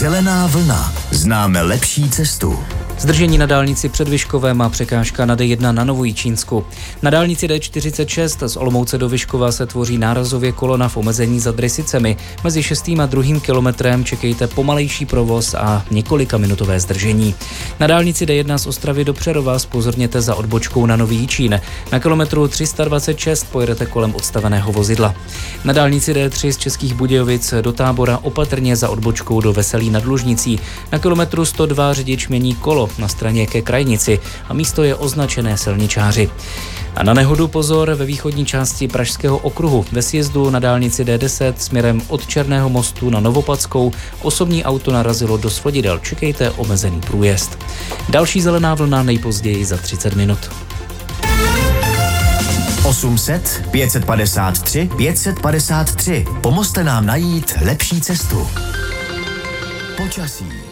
Zelená vlna. Známe lepší cestu. Zdržení na dálnici před Vyškovem a překážka na D1 na Novojičínsku. Na dálnici D46 z Olomouce do Vyškova se tvoří nárazově kolona v omezení za Drysicemi. Mezi 6. a 2. kilometrem čekejte pomalejší provoz a několika minutové zdržení. Na dálnici D1 z Ostravy do Přerova zpozorněte za odbočkou na Nový Jičín. Na kilometru 326 pojedete kolem odstaveného vozidla. Na dálnici D3 z Českých Budějovic do Tábora opatrně za odbočkou do Veselí nad Lužnicí. Na kilometru 102 řidič mění kolo na straně ke krajnici a místo je označené silničáři. A na nehodu pozor ve východní části Pražského okruhu. Ve sjezdu na dálnici D10 směrem od Černého mostu na Novopadskou osobní auto narazilo do svodidel. Čekejte omezený průjezd. Další zelená vlna nejpozději za 30 minut. 800 553 553. Pomozte nám najít lepší cestu. Počasí.